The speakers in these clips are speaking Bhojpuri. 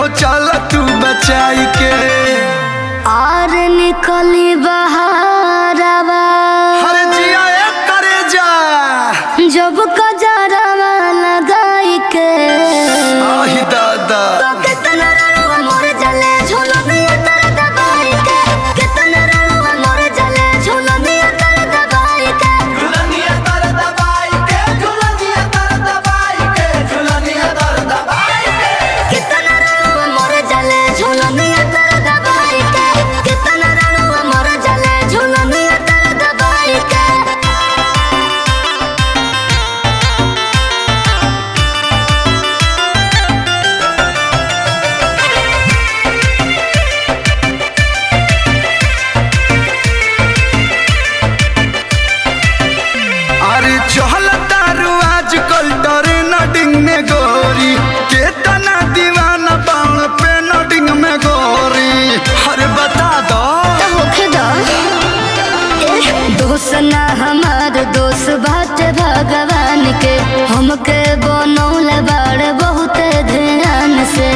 चल तू बचाई के। और निकली बहारवा हर जिया करे जा जब कजरवा लगाई के। आही दादा तो कितना रड़ुआ मोर जले झुलनिया तर दबाई के। कितना रड़ुआ मोर जले झुलनिया तर दबाई के। झुलनिया तर दबाई के, झुलनिया तर दबाई के, झुलनिया तर दबाई के। कितना रड़ुआ मोर जले झुलनिया तर दबाई के। कितना रड़ुआ मोर जले झुलनिया तर दबाई के। अरे चहल तारू आजकल ट्रेंडिंग में गोरी, केतना दीवाना बाण पे नडिंग में गोरी। अरे बता दो होखे दो दोस्त ना हमार दोस्त बात भगवान के। हमके बनौल बाड़ बहुत ध्यान से।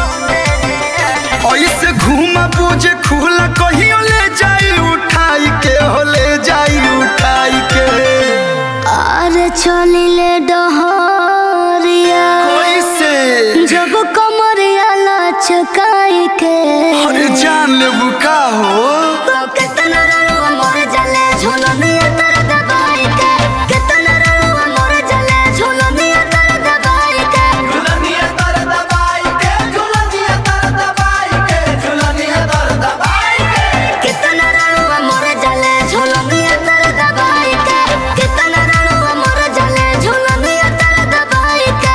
ऐसे घूम बुझे खुला कहियो ले जाई उठाई के, हो ले जाई उठाई के। अरे चलिले डहरिया कैसे जब कमरिया लचकाई के। अरे जान ले बुका हो तो कितना रड़ुआ मोर जले झुलनिया तर दबाई के। कितना रड़ुआ मोर जले झुलनिया तर दबाई के। झुलनिया तर दबाई के, झुलनिया तर दबाई के, झुलनिया तर दबाई के। कितना रड़ुआ मोर जले झुलनिया तर दबाई के। कितना रड़ुआ मोर जले झुलनिया तर दबाई के।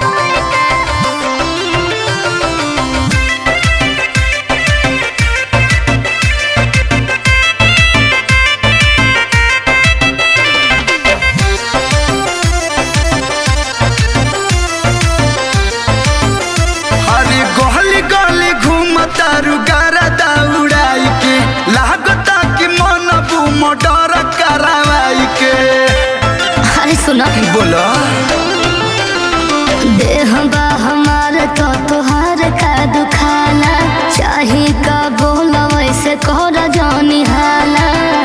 अरे गली गली घूमता रुगारा दौड़ाई के, लागता कि मन बुम डर करावाई के। अरे सुनो बोला देह बा हमार तो तुहार का दुखाला। चाही का बोला वैसे कर जानी हाला।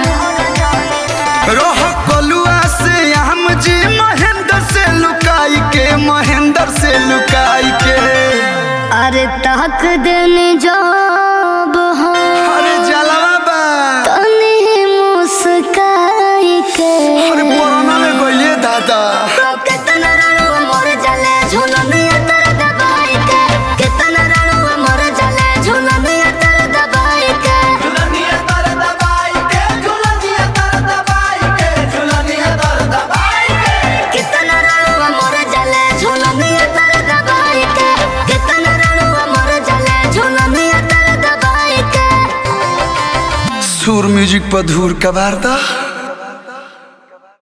रोह कलुआ से हम जी महेंद्र से लुकाई के, महेंद्र से लुकाई के। अरे ताक देने जब हम अरे जलवा बा तनी मुस्काई के। अरे पुराना में गइले दादा तो कितना रड़ुआ मोर जले झुलनिया तर दबाई के। कितना रड़ुआ मोर जले झुलनिया तर दबाई के। झुलनिया तर दबाई के, झुलनिया तर दबाई के, झुलनिया तर दबाई के। कितना रड़ुआ मोर जले झुलनिया तर दबाई के। कितना रड़ुआ मोर जले झुलनिया तर दबाई के। सुर म्यूजिक पर धूर का वार्ता।